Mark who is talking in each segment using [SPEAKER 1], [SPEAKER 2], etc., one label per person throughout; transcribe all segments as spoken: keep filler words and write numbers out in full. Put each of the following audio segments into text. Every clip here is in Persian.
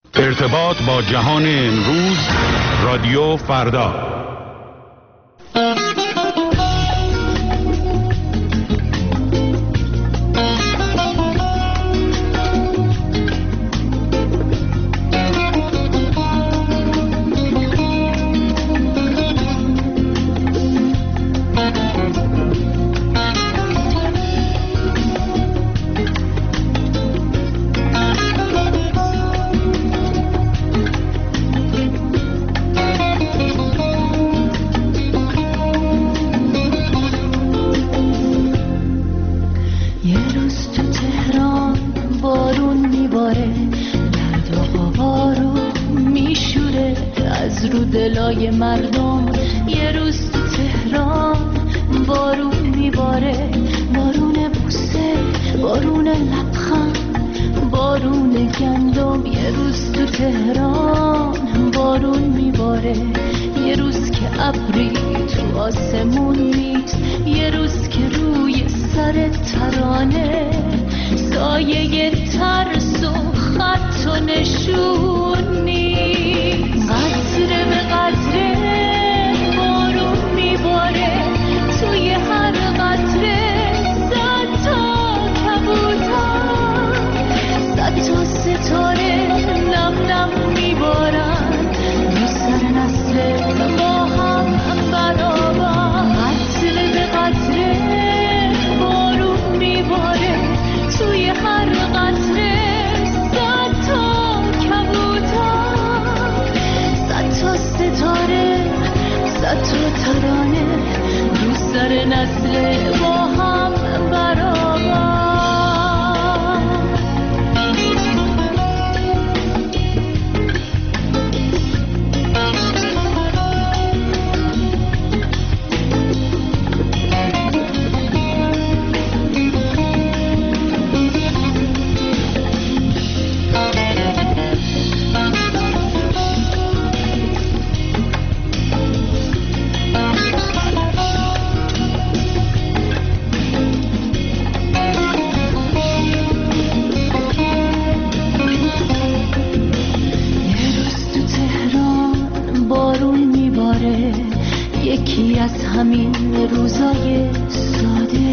[SPEAKER 1] ارتباط با جهان امروز، رادیو فردا.
[SPEAKER 2] دلای مردم یه روز تو تهران بارون میباره، بارون بوسه، بارون لبخند، بارون گندم. یه روز تو تهران بارون میباره، یه روز که ابری تو آسمون نیست، یه روز که روی سر ترانه سایه ترس و خط و نشون نیست. قطره به قطره بارون میباره، توی هر قطره صد تا کبوتر، صد تا ستاره نم نم میبارن رو سر نسل ما هم برابر. قطره به قطره بارون میباره، توی هر قطره صد تا کبوتر، صد تا ستاره، صد تا ترانه رو سر نسل ما هم برابر. یکی از همین روزای ساده،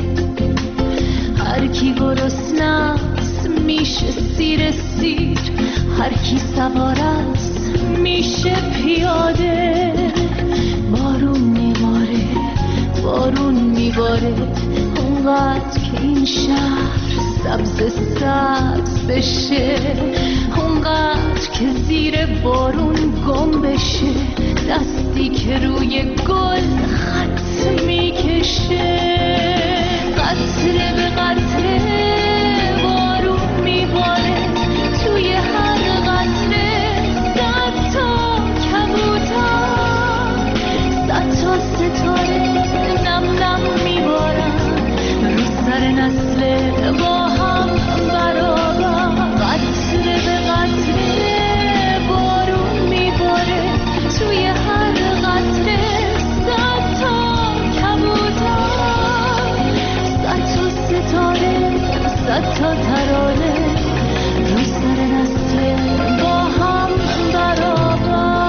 [SPEAKER 2] هر کی گرسنه‌ست میشه سیر سیر، هر کی سوار است میشه پیاده. بارون میباره، بارون میباره، اونقدر که این شهر سبز سبز بشه، اونقدر که زیر بارون گم بشه، دستی که روی گل خط میکشه. قطره به قطره بارون میباره، توی هر قطره صد تا کبوتر، صد تا ستاره نم نم میبارن رو سر نسل با هم برابر. قطره به قطره بارون میباره، توی هر قطره صد تا کبوتر، صد تا ستاره، صد تا ترانه رو سر نسل با هم برابر.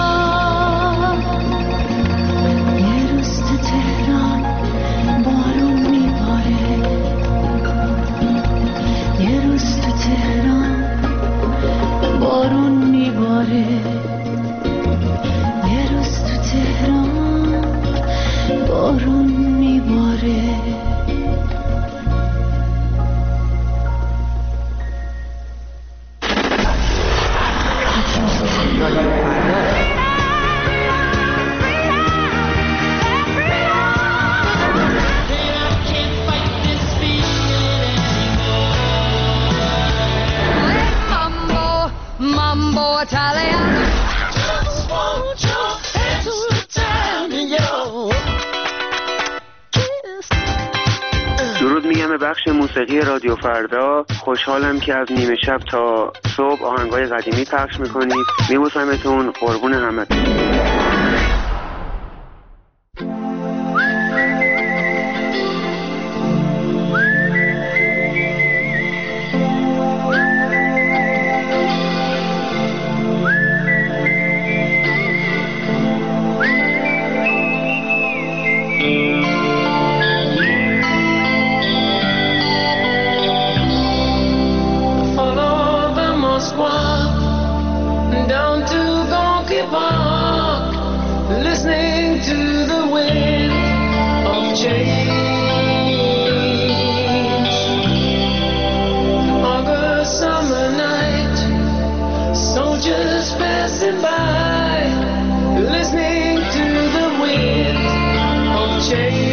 [SPEAKER 2] یه روز تو تهران بارون میباره، یه روز تو تهران بارون میباره، یه روز تو تهران بارون میباره. Mambo Italiano, just want your hands to tell me yo.
[SPEAKER 3] درود میگم به بخش موسیقی رادیو فردا. خوشحالم که از نیمه شب تا صبح آهنگای قدیمی پخش میکنید. میبوسمتون، قربون همتون.
[SPEAKER 2] Park, listening to the wind of change. August summer night, soldiers passing by, listening to the wind of change.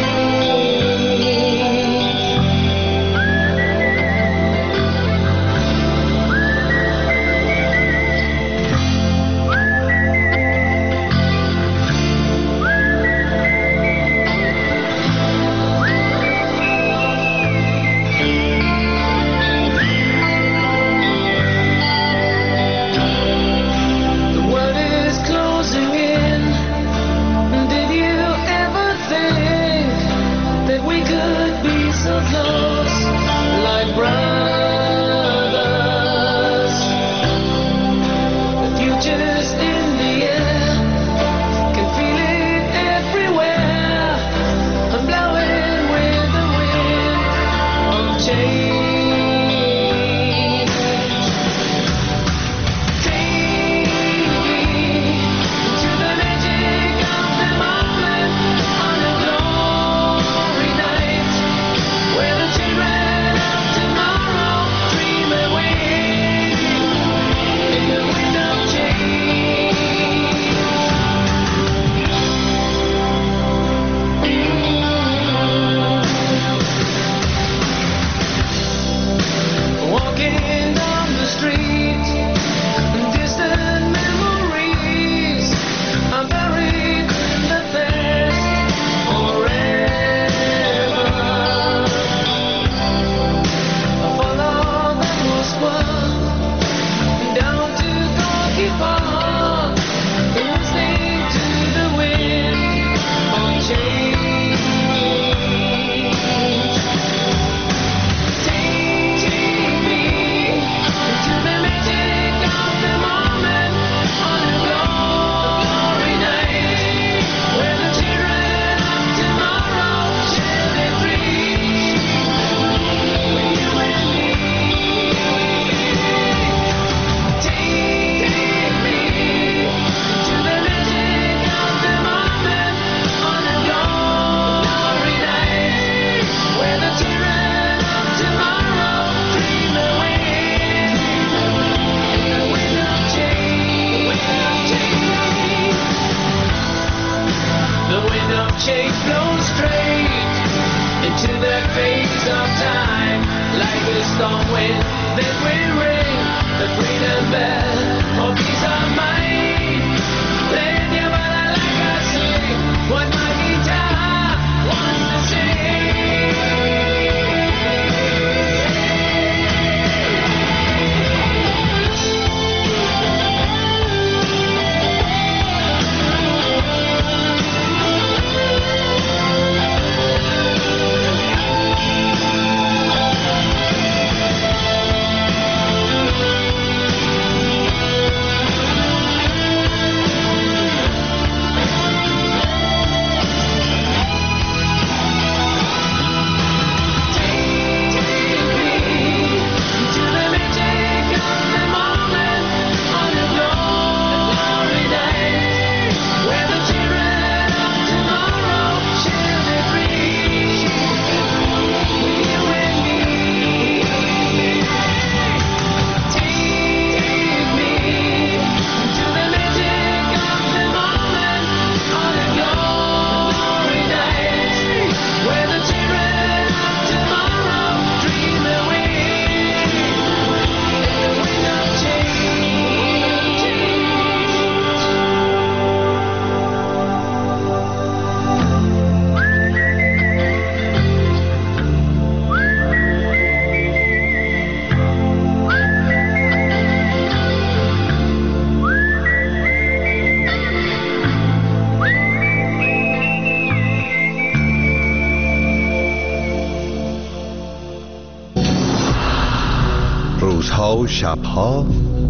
[SPEAKER 4] روزها و شبها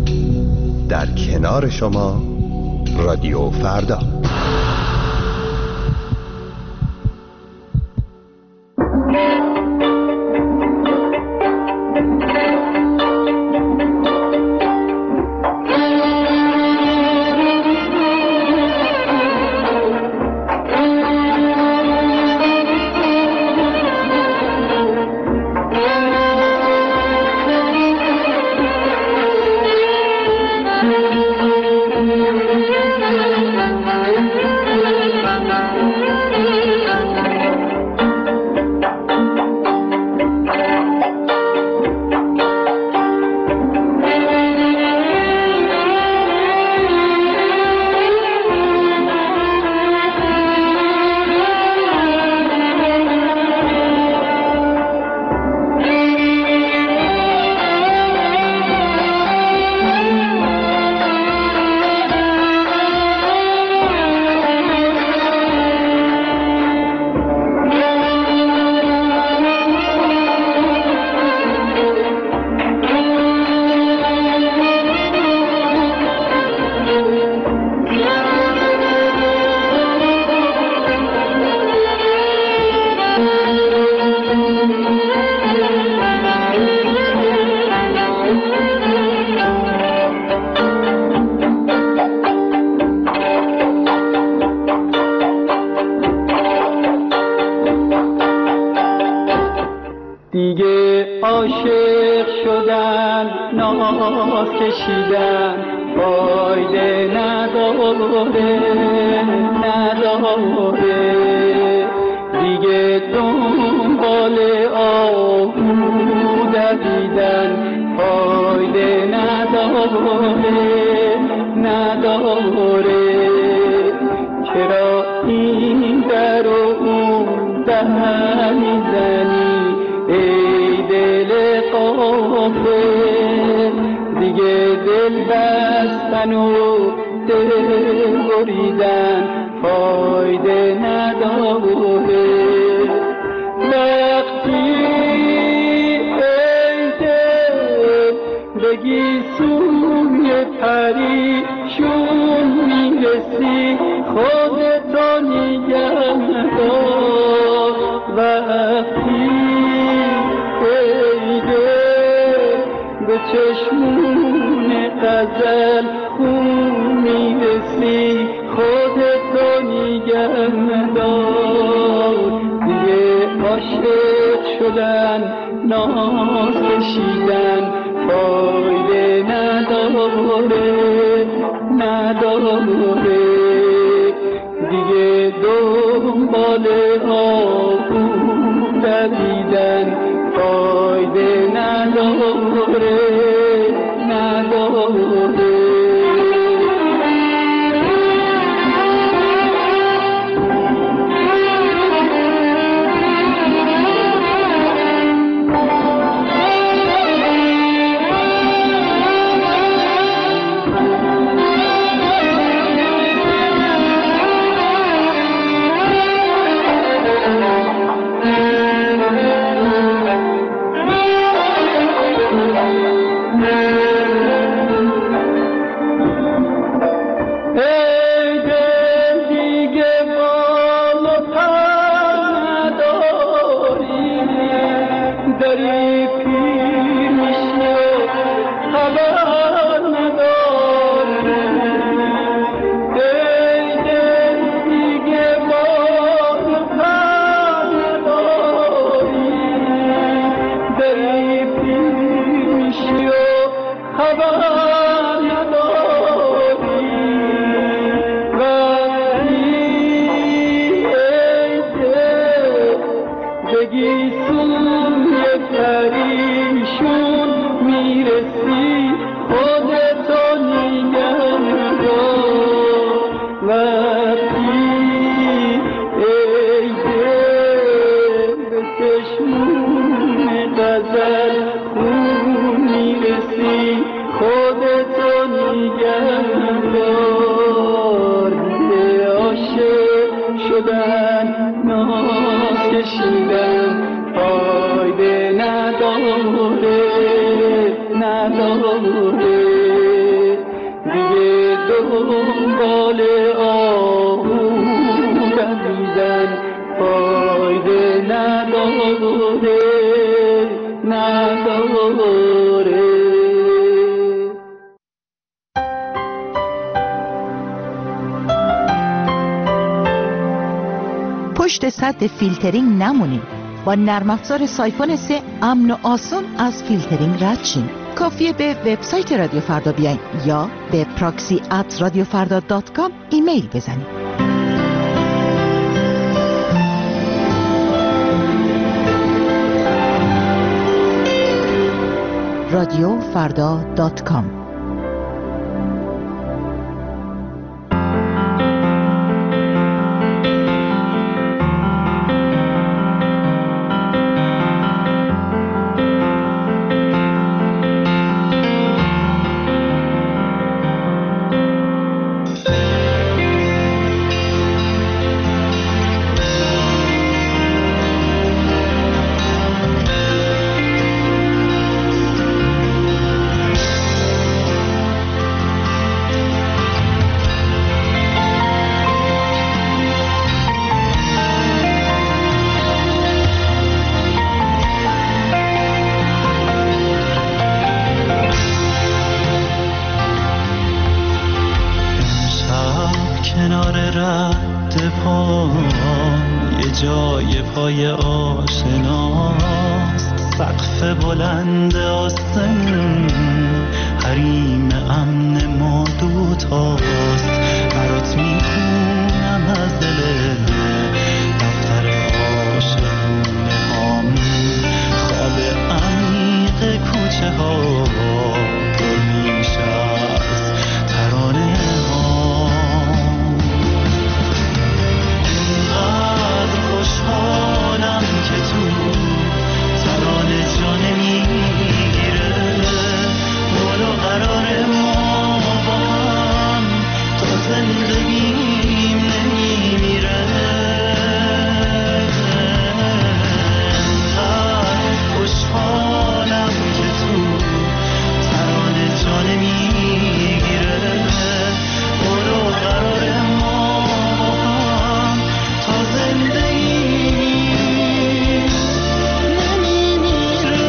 [SPEAKER 4] در کنار شما رادیو فردا.
[SPEAKER 5] ناز کشیدن فایده نداره نداره دیگه دنبال آهو دویدن فایده نداره نداره چرا این در و اون در میزنی ای دل غافل دیگه دل بستن و دل بریدن فایده نداره وقتی ای دل بگی سوی پریشون میرسی خودتو نگه دار وقتی ای دل به چشمون غزل خون میرسی خودتو نگه دار دیگه عاشق شدن ناز کشیدن فایده نداره نداره دیگه دنبال آهو دویدن فایده نداره نداره
[SPEAKER 6] پشت سد فیلترینگ نمونید. با نرم افزار سایفون سه امن و آسان از فیلترینگ رد شین. کافیه به وبسایت رادیو فردا بیاین یا به پراکسی ات رادیو فردا دات کام ایمیل بزنید. رادیو فردا دات کام.
[SPEAKER 7] جای پای آشناست سقف بلند آسمون حریم امن ما دوتاست. برات میخونم از دل دفتر عاشقونه هام، خواب عمیق کوچه ها پر میشه از ترانه ها. اینقدر خوشحالم که تو ترانه جانه میگیره، ولو قرار ما با هم تا زندگیم نمیمیره. اینقدر خوشحالم که تو ترانه جانه میگیره، ولو قرار ما با هم تا زندگیم نمیمیره.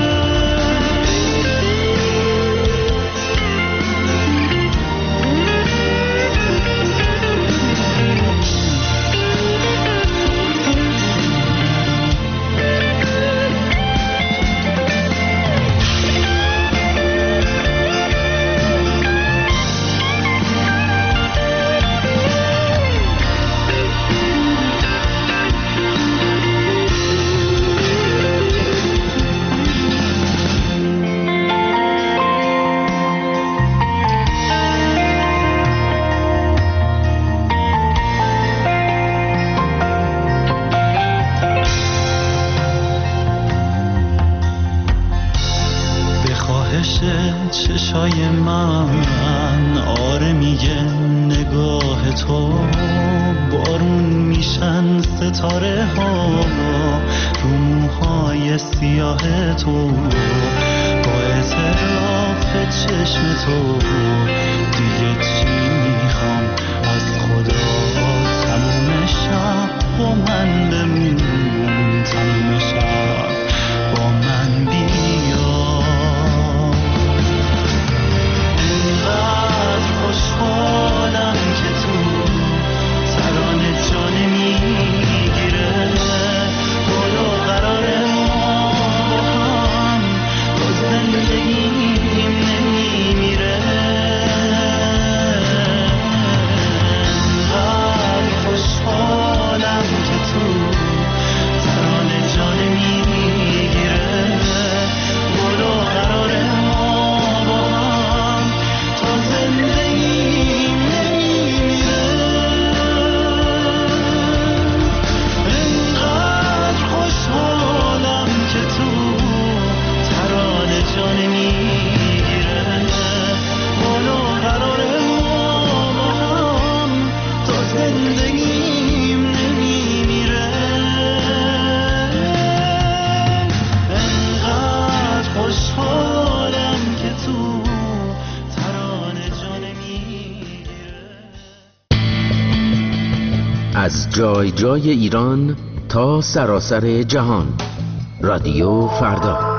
[SPEAKER 7] چشای من آره میگه نگاه تو، بارون میشن ستاره ها رو موهای سیاه تو. با اعتراف چشم تو دیگه چی میخوام از خدا؟ تموم شب با من بمون، تموم شب با من بیا. خوشحالم که تو ترانه جانه میگیره، ولو قرار ما با هم تا زندگیم نمیمیره. انقدر خوشحالم که تو ترانه جانه میگیره، ولو قرار ما با هم تا زندگیم نمیمیره. انقدر خوشحالم که تو ترانه جانه میگیره، ولو قرار ما با هم تا زندگیم نمیمیره. انقدر خوشحالم که تو ترانه جانه میگیره.
[SPEAKER 8] از جای جای ایران تا سراسر جهان، رادیو فردا.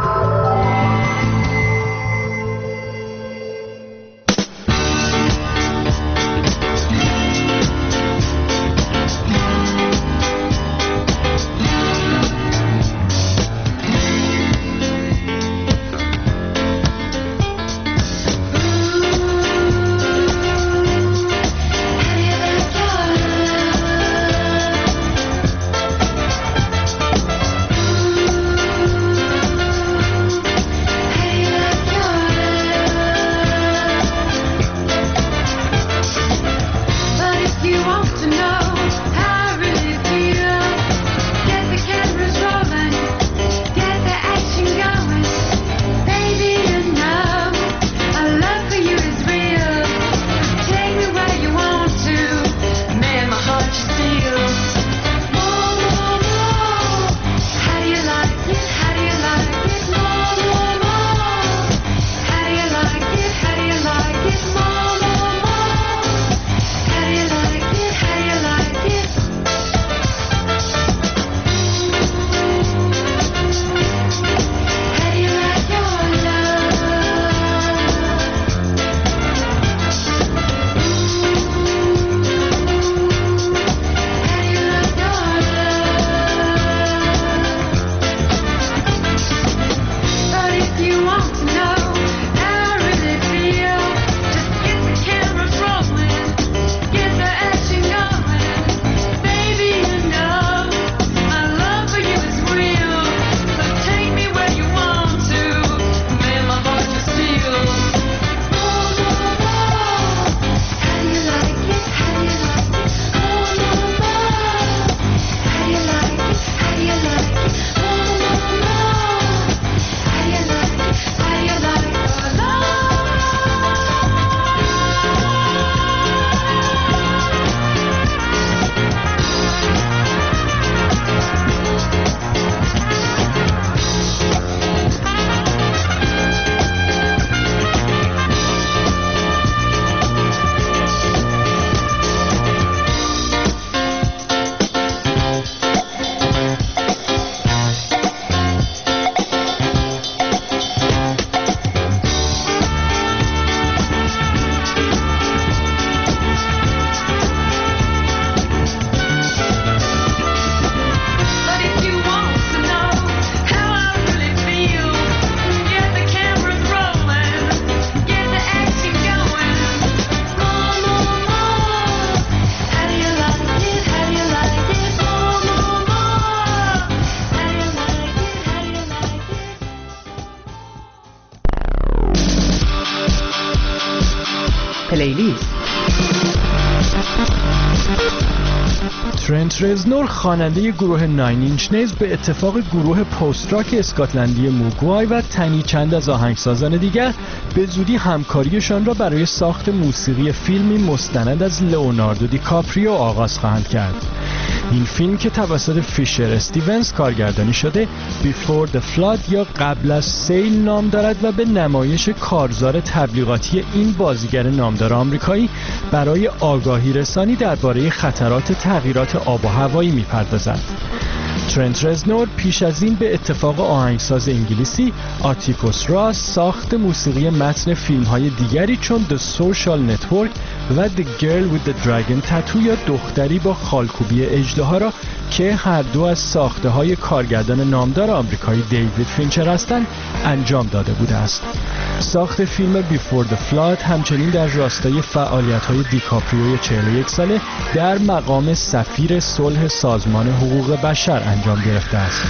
[SPEAKER 6] پلیلیست.
[SPEAKER 9] ترنت رزنور خواننده گروه ناین اینچ نیلز به اتفاق گروه پست راک اسکاتلندی موگوای و تنی چند از آهنگسازان دیگر به زودی همکاریشان را برای ساخت موسیقی فیلمی مستند از لئوناردو دیکاپریو آغاز خواهند کرد. این فیلم که توسط فیشر استیونز کارگردانی شده Before the Flood یا قبل از سیل نام دارد و به نمایش کارزار تبلیغاتی این بازیگر نامدار آمریکایی برای آگاهی رسانی درباره خطرات تغییرات آب و هوایی می‌پردازد. ترنت رزنور پیش از این به اتفاق آهنگساز انگلیسی آتیکوس راس ساخت موسیقی متن فیلم‌های دیگری چون The Social Network و The Girl with the Dragon Tattoo یا دختری با خالکوبی اژدها را که هر دو از ساخته‌های کارگردان نامدار آمریکایی دیوید فینچر هستند انجام داده بوده است. ساخت فیلم Before the Flood همچنین در راستای فعالیت‌های دیکاپریوی چهل و یک ساله در مقام سفیر صلح سازمان حقوق بشر انجام گرفته است.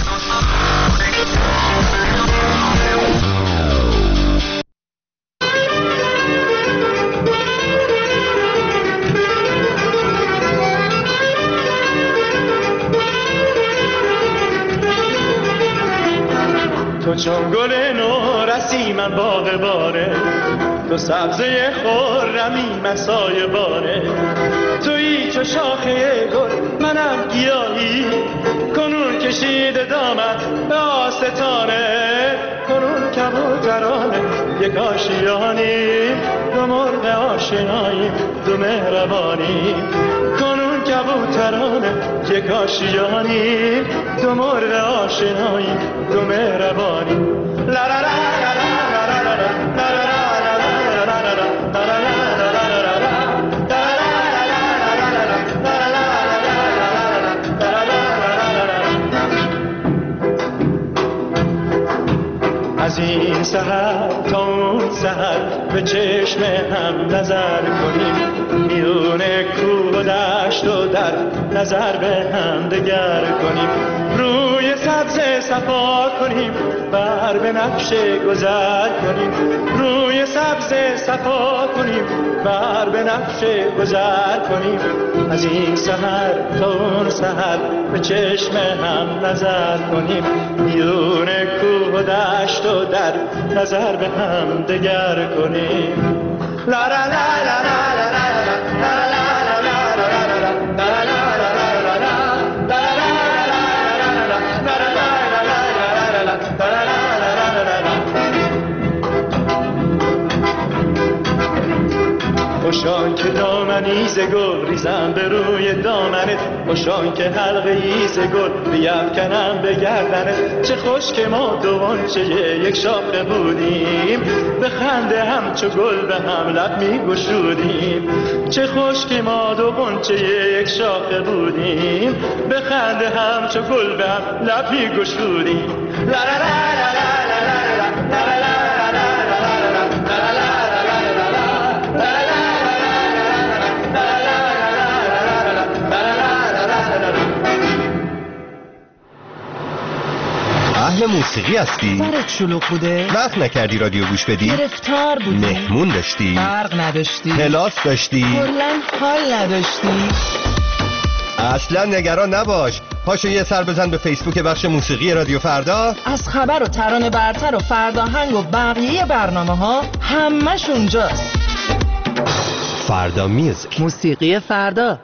[SPEAKER 7] تو چون گل نورسی من باغ باره، تو سبزه خرمی من سایه باره، تویی چو شاخه گل منم گیاهی، کنون کشیده دامت به آستانه، کنون کبوترانه یک آشیانی، دو مرغ آشنایی دو مهربانی، کنون کبوترانه یک آشیانی، دو مرغ آشنایی دو مهربانی. لا لا لا لا لا لا لا لا از این سحر تا اون سحر به چشم هم نظر کنیم، میون کوه و دشت و در نظر به هم دگر کنیم، روی سبز صفا کنیم بر به نقش گذر کنیم، روی سبز صفا کنیم بر به نقش گذر کنیم، از این سحر تا اون سحر به چشم هم نظر کنیم، میون کوه و دشت و در نظر به هم دگر کنیم. لا لا لا لا لا لا لا خوشان که دامنی ز گل ریزم به روی دامنت، خوشان که حلقه ای ز گل بیفکنم به گردنت، چه خوش که ما دو غنچه یک شاخه بودیم، به خنده همچو گل به هم لب میگشودیم، چه خوش که ما دو غنچه یک شاخه بودیم، به خنده همچو گل به هم لب میگشودیم. لا لا لا لا لا لا لا لا
[SPEAKER 4] اهل موسیقی هستی؟
[SPEAKER 10] سرت شلوغ بوده؟
[SPEAKER 4] وقت نکردی رادیو گوش بدی؟
[SPEAKER 10] گرفتار بودی؟
[SPEAKER 4] مهمون داشتی؟
[SPEAKER 10] برق نداشتی؟
[SPEAKER 4] کلاس داشتی؟
[SPEAKER 10] کلاً حال نداشتی؟
[SPEAKER 4] اصلا نگران نباش، پاشو یه سر بزن به فیسبوک بخش موسیقی رادیو فردا.
[SPEAKER 10] از خبر و ترانه برتر و فرداهنگ و بقیه برنامه ها همش اونجاست.
[SPEAKER 4] فردا میوزیک،
[SPEAKER 10] موسیقی فردا.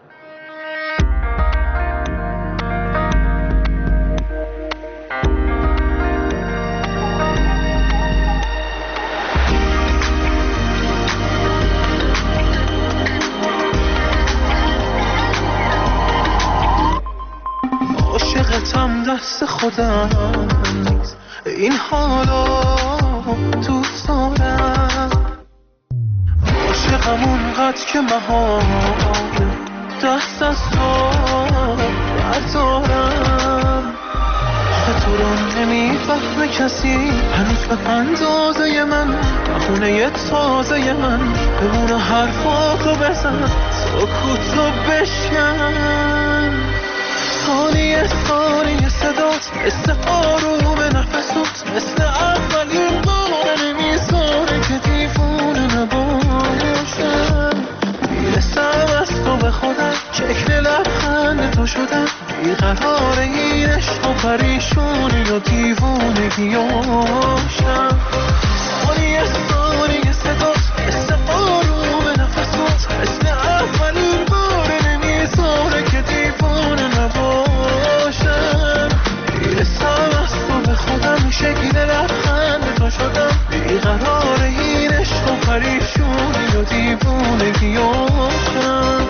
[SPEAKER 7] دست خودم نیست این حالا دوست دارم، عاشقم اونقدر که محال دست از تو بردارم، آخه تو رو نمیفهمه کسی هنوز به اندازه من، بخونه یه تازه من بمونه حرفاتو بزن سکوتو بشکن، ثانیه ثانیه صدات مثل آروم نفسات، مثل اولین بار نمیذاره که دیوونه نباشم. پریشونی و دیوونگیاشم. ثانیه ثانیه صدات مثل آروم نفسات، مثل اولین بار نمیذاره که دیوونه نباشم. میرسم از تو به خودم، شکل لبخند تو شدم، بیقرار این عشق و پریشونی و دیوونگیاشم.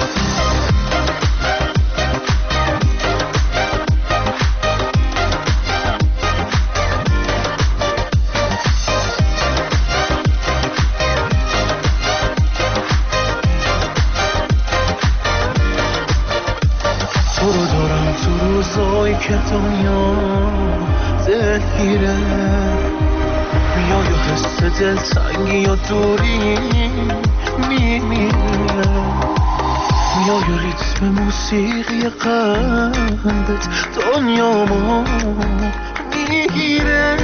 [SPEAKER 7] که دنیا دلگیره، میای و حس دلتنگی و دوری میمیره، میای و ریتم موسیقی قلبت دنیامو میگیره.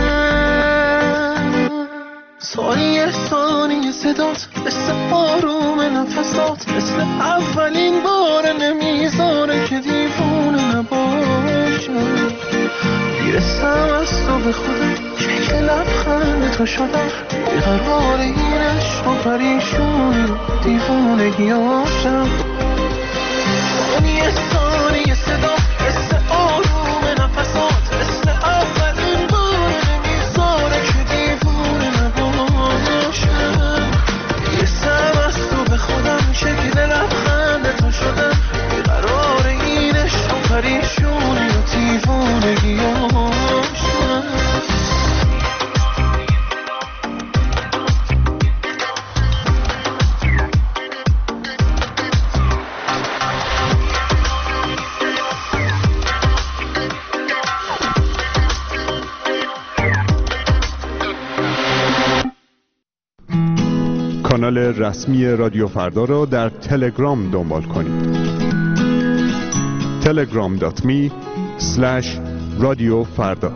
[SPEAKER 7] ثانیه ثانیه صدات مثل آروم نفسات، مثل اولین بار نمیذاره که دیوونه نباشم. میرسم از تو به خودم، شکل لبخند تو شدم، بیقرار این عشق و پریشونی و دیوونگیاشم. ثانیه ثانیه صدات مثل آروم نفسات، مثل اولین بار نمیذاره که دیوونه نباشم. میرسم از تو به خودم، شکل لبخند تو شدم، بیقرار این عشق و پریشونی و دیوونگیاشم.
[SPEAKER 1] کانال رسمی رادیو فردا را در تلگرام دنبال کنید. تلگرام دات می اسلش رادیو فردا.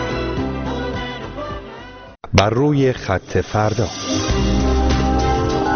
[SPEAKER 11] بر روی خط فردا.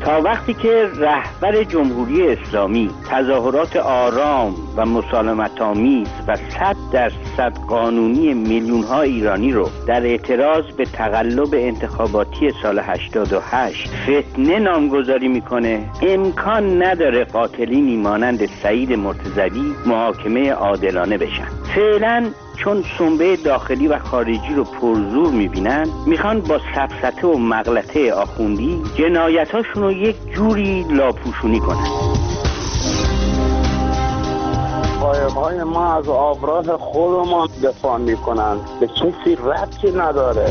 [SPEAKER 11] تا وقتی که رهبر جمهوری اسلامی تظاهرات آرام و مسالمت‌آمیز و صد درصد قانونی میلیون‌ها ایرانی رو در اعتراض به تقلب انتخاباتی سال هشتاد و هشت فتنه نامگذاری میکنه، امکان نداره قاتلینی مانند سعید مرتضوی محاکمه عادلانه بشن. فعلا چون سنبه داخلی و خارجی رو پرزور میبینن، میخوان با سفسطه و مغلطه آخوندی جنایتاشون رو یک جوری لاپوشونی کنن.
[SPEAKER 12] قایق‌های ما از آبراه خودمان دفاع میکنن، به کسی ربطی نداره.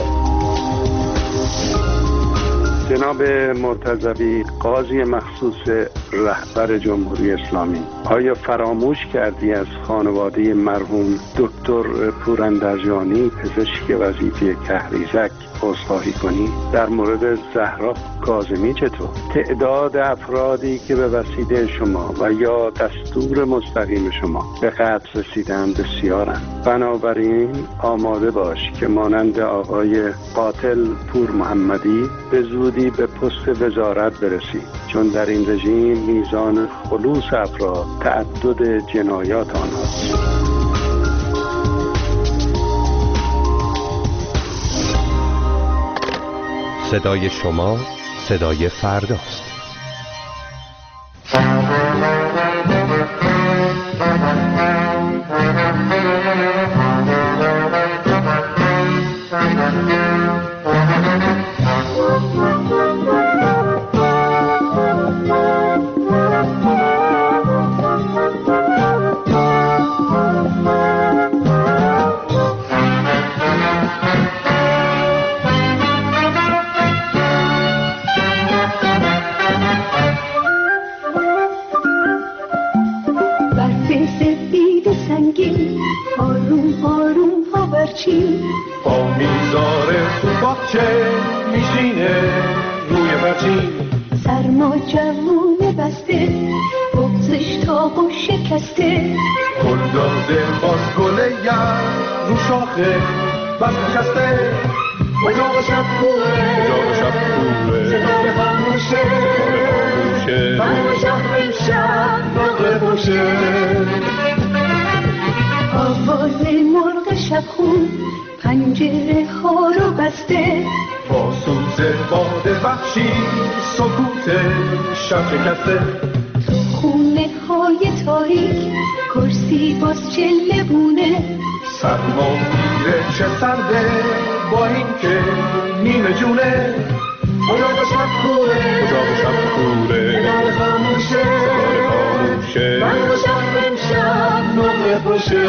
[SPEAKER 13] جناب مرتضوی قاضی مخصوص رهبر جمهوری اسلامی، آیا فراموش کردی از خانواده مرحوم دکتر پوراندرجانی پزشک وظیفه کهریزک عذرخواهی کنی؟ در مورد زهرا کاظمی چطور؟ تعداد افرادی که به وسیله شما و یا دستور مستقیم شما به قتل رسیدن بسیارند. بنابراین آماده باش که مانند آقای قاتل پور محمدی به زودی به پست وزارت برسی، چون در این رژیم میزان خلوص افراد تعدد جنایات آنهاست.
[SPEAKER 4] صدای شما صدای فرداست.
[SPEAKER 7] با میزار تو باغچه میشینه روی برچین،
[SPEAKER 14] سرما جوونه بسته بغزش تاق و شکسته،
[SPEAKER 7] گل داده باز گله یم رو شاخه بس نشسته، اجاق شب کوه اجاق شب کوه ستاره خاموشه ستاره خاموشه برای شهر امشب نقل باشه،
[SPEAKER 14] آواز مرغ شبخون پنجره ها رو بسته،
[SPEAKER 7] با سوز باد وحشی سکوت شب شکسته،
[SPEAKER 14] تو خونه های تاریک کرسی باز چله بونه،
[SPEAKER 7] سرما میره چه سرده با این که نیمه جونه، اجاق شب کوره اجاق شب کوره ستاره خاموشه ستاره خاموشه برای شهر امشب نقل باشه،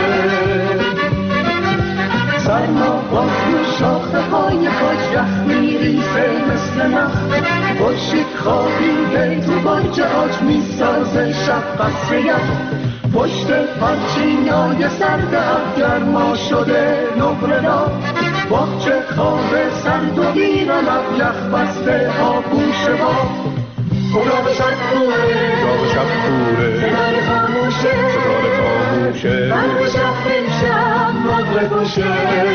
[SPEAKER 7] سرما باز رو شاخه های کاج رخ میریزه مثل نخ، خورشید خوابیده تو برج آج میسازه شب قصر یخ، پشت پرچینای سرد افگرما شده نقره را، باغچه خواب سرد و ویران یخ بسته آغوش با، اجاق شب کوره اجاق شب کوره ستاره خاموشه ستاره خاموشه برای شهر امشب نقل باشه.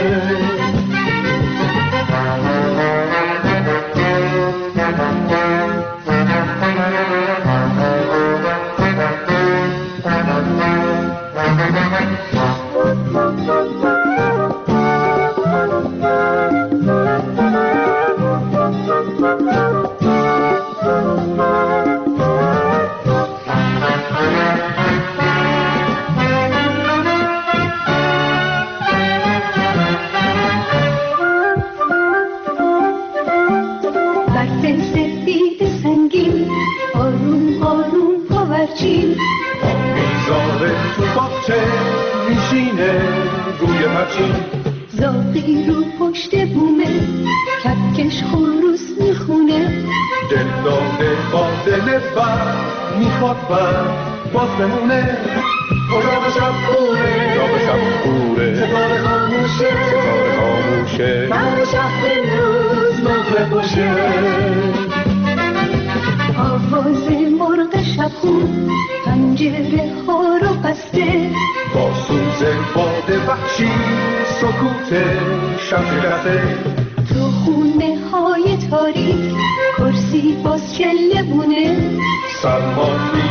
[SPEAKER 14] زاغی رو پشت بومه کپکش خروس میخونه،
[SPEAKER 7] دل داده با دل بر میخواد بر باز بمونه، اجاق شب کوره اجاق شب کوره ستاره خاموشه ستاره خاموشه برای شهر امروز نقل باشه،
[SPEAKER 14] آواز مرغ شبخون پنجره ها رو بسته،
[SPEAKER 7] با سوز باد وحشی سکوت شب شکسته،
[SPEAKER 14] تو خونه های تاریک کرسی باز چله بونه،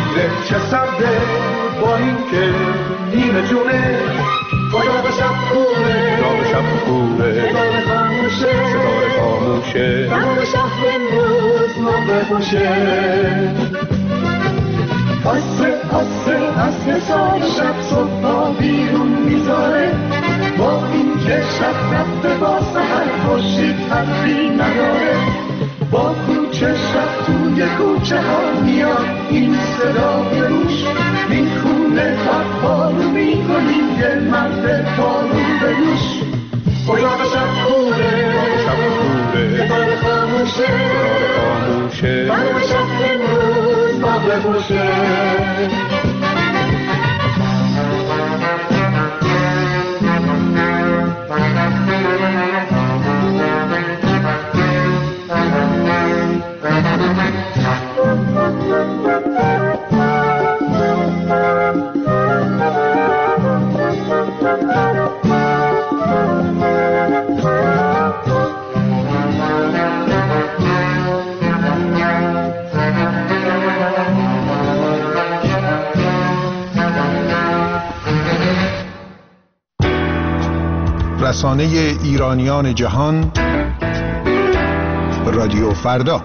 [SPEAKER 15] میره چه سبده با این که نیمه جونه اتاق شب کوره اتاق شب کوره ستاره خاموشه ستاره خاموشه تمام شهر امروز موقع خوشه آسه آسه آسه سال شب صبح با بیرون میذاره با این که شب رفته با سحر خورشید حرفی نداره با کوچه شب توی کوچه ها میاد این صدای روش میخونه خط پارو میکنیم یه مرد پارو به دوش اتاق شب کوره ستاره خاموشه تمام شب امروز با بخوشه
[SPEAKER 16] رسانه ایرانیان جهان رادیو فردا.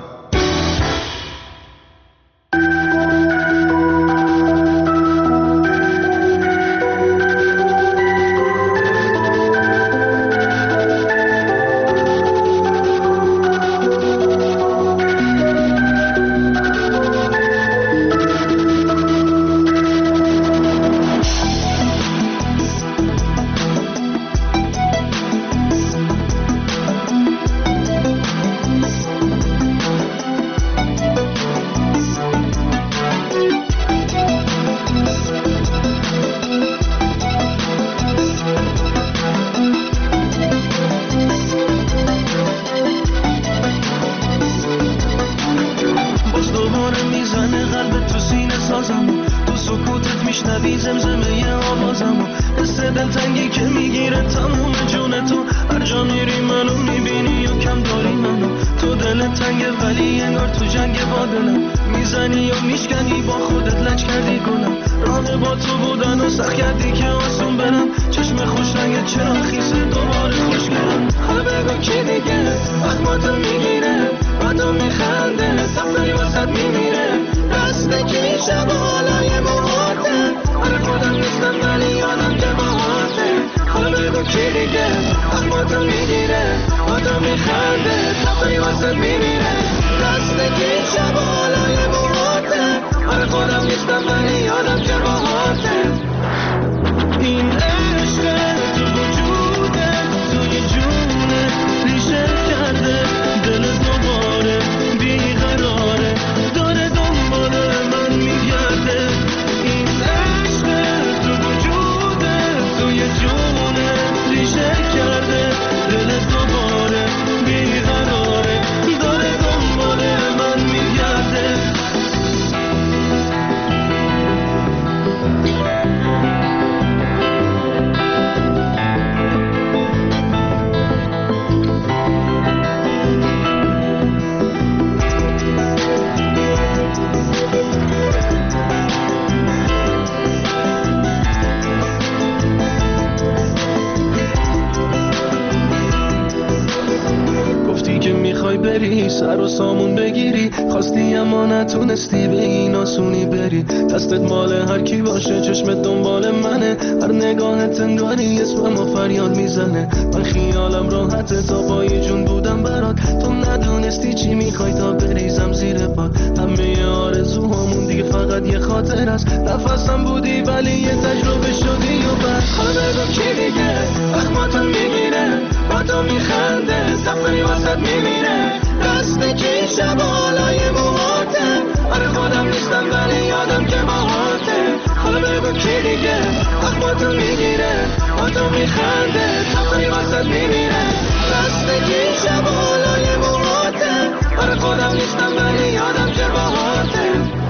[SPEAKER 17] سر و سامون بگیری خواستی اما نتونستی به این آسونی بری دستت مال هر کی باشه چشمت دنبال منه هر نگاهت انگاری اسممو فریاد میزنه من خیالم راحته تا پای جون بودم برات تو ندونستی چی میخوای تا بریزم زیر پات همه آرزوهامون دیگه فقط یه خاطر است نفسم بودی ولی یه تجربه شدی و بس حالا بگو کی دیگه اخماتو میگیره با تو میخنده صفحه واسط میمیره دست کی شب حالای موهاته آره خودم نیستم ولی یادم که باهاته حالا بگو کی دیگه اخماتو میگیره با تو میخنده صفحه واسط میمیره دست کی شب حالای موهاته آره خودم نیستم ولی یادم که باهاته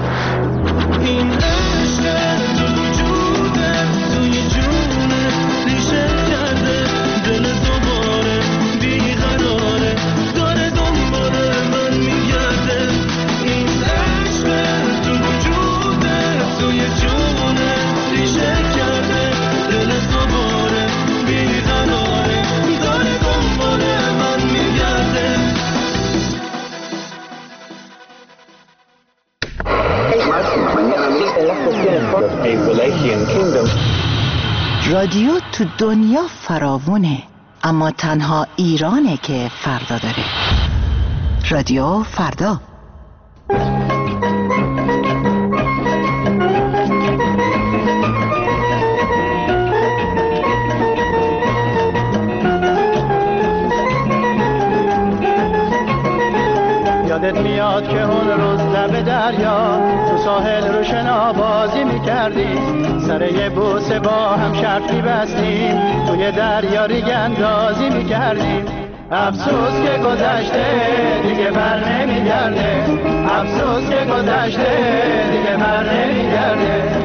[SPEAKER 17] این عشق تو وجوده توی جونه ریشه کرده دل دوباره بیقراره داره دنبال من میگرده این عشق تو وجوده
[SPEAKER 6] رادیو تو دنیا فراوونه، اما تنها ایرانه که فردا داره. رادیو فردا.
[SPEAKER 18] یادت میاد که اون روز لب دریا تو ساحل رو شنا بازی میکردیم، سر یه بوسه با هم شرط میبستیم، توی دریا ریگ اندازی میکردیم. افسوس که گذشته دیگه بر نمیگرده، افسوس که گذشته دیگه بر نمیگرده.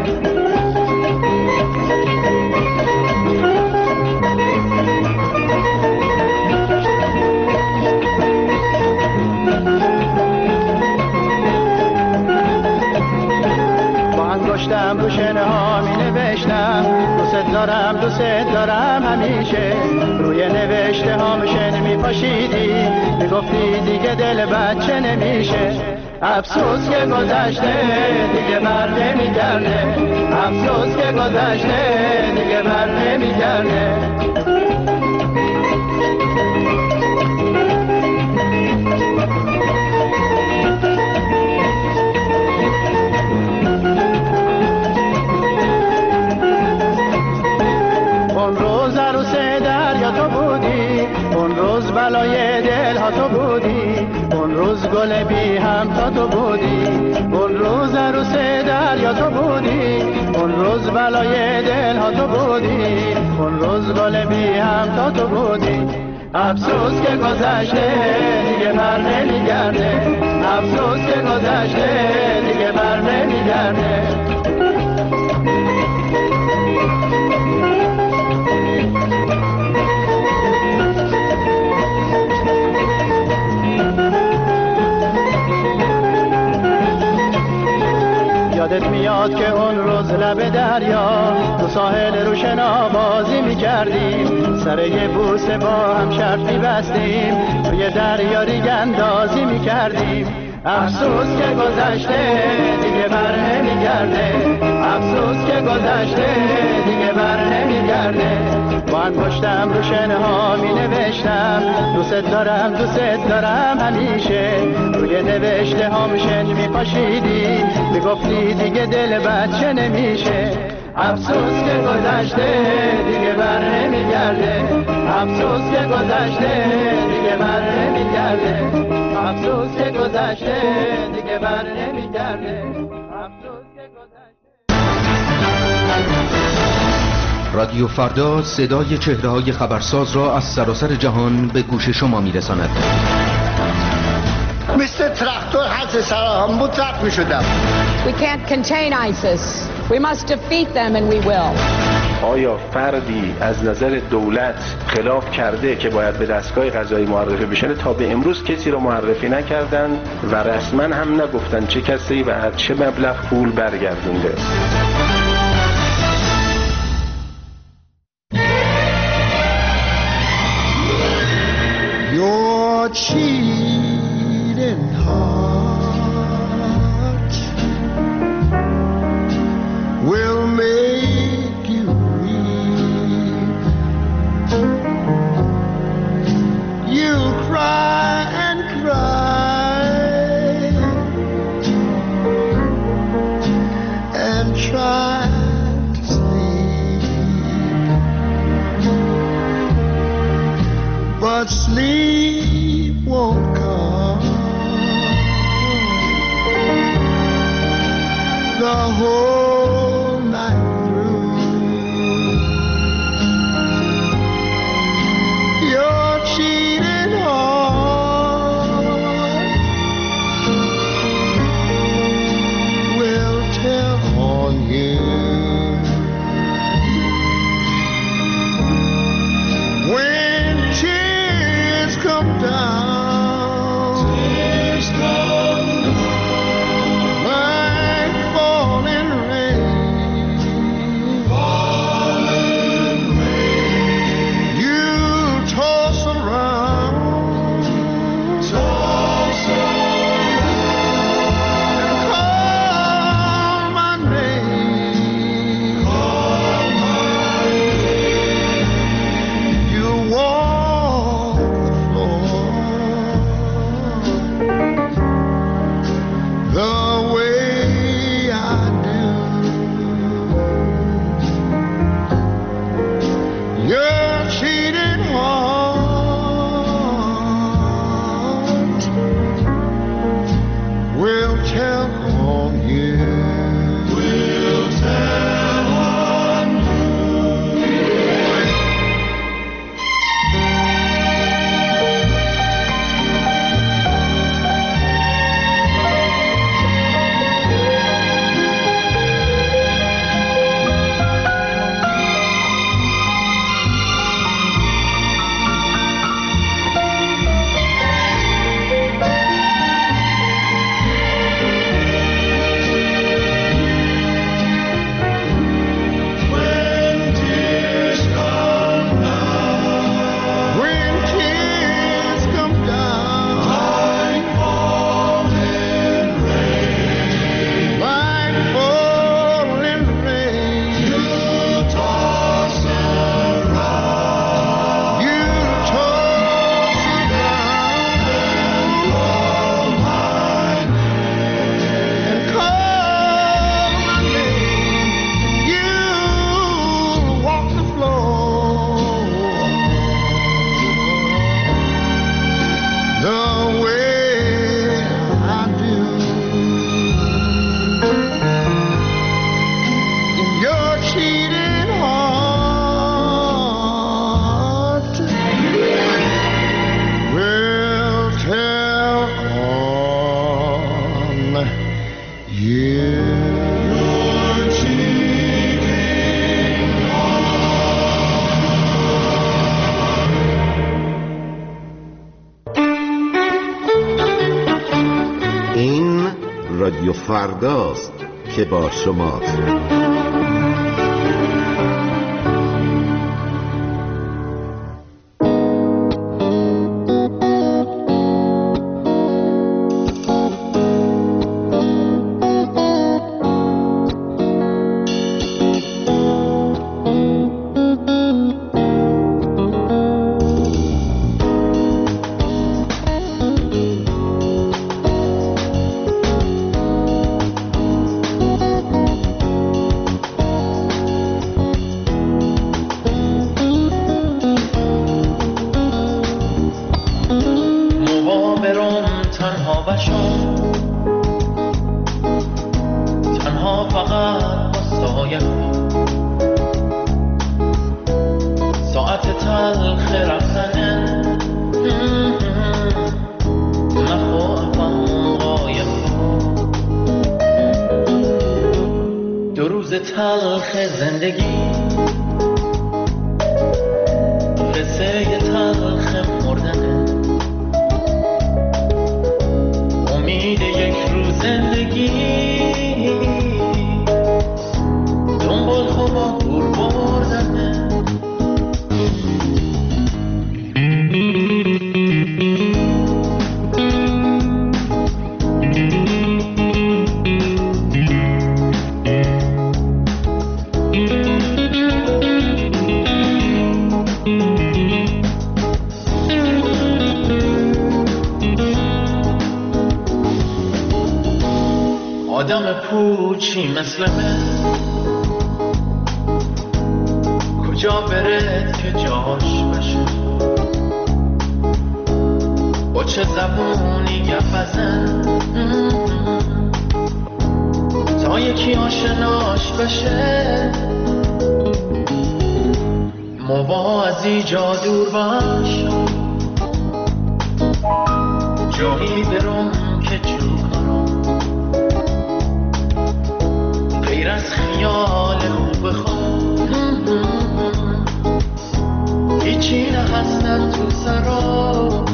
[SPEAKER 18] انگشتم رو شنه ها می نوشتم دوست دارم دوست دارم همیشه، روی نوشته ها مشن می پاشیدی می گفتی دیگه دل بچه نمیشه. افسوس که گذشته دیگه بر نمیگرده، افسوس که گذشته دیگه بر نمیگرده. تو بودی اون روز، بلای دل ها تو بودی اون روز، گل بی هم تا تو بودی اون روز، عروس دریا تو بودی اون روز، بلای دل ها تو بودی اون روز، گل بی هم تا تو بودی. افسوس که گذشته دیگه بر نمیگرده، افسوس که گذشته دیگه بر نمیگرده. یادت میاد که اون روز لب دریا تو ساحل رو شنا بازی میکردیم، سر یه بوسه با هم شرط میبستیم، توی دریا ریگ اندازی میکردیم. افسوس که گذشته دیگه بر نمیگرده، افسوس که گذشته دیگه بر نمیگرده. با انگشتم رو شنه ها می نوشتم دوست دارم دوست دارم همیشه، روی نوشته ها مشن می پاشیدی می گفتی دیگه دل بچه نمیشه. افسوس که گذشته دیگه بر نمیگرده، افسوس که گذشته دیگه بر نمیگرده، افسوس که گذشته دیگه بر نمیگرده، افسوس که گذشته.
[SPEAKER 8] رادیو فردا صدای چهره‌های خبرساز را از سراسر جهان به گوش شما می‌رساند.
[SPEAKER 19] مثل تراکتور حد سراهم بود رد می‌شدم.
[SPEAKER 20] We can't contain ISIS. We must defeat them and we will.
[SPEAKER 21] آیا فردی از نظر دولت خلاف کرده که باید به دستگاه قضایی معرفی بشن؟ تا به امروز کسی را معرفی نکردن و رسما هم نگفتن چه کسی و از چه مبلغ پول برگردونده.
[SPEAKER 15] Your cheating heart will make you weep. You'll cry and cry and try to sleep, but sleep won't come
[SPEAKER 3] فرداست که با شماست.
[SPEAKER 22] تلخ زندگی، قصه تلخ مردنه، امید یک روز زندگی، دنبال خوبا دور بردنه. آدم پوچی مثل من کجا بره که جاش بشه، با چه زبونی گپ بزن تا یکی آشناش بشه، موا از ایجا دور باش، جایی برم که چوکارم غیر از خیال خوب خود هیچی نهستن تو سرا.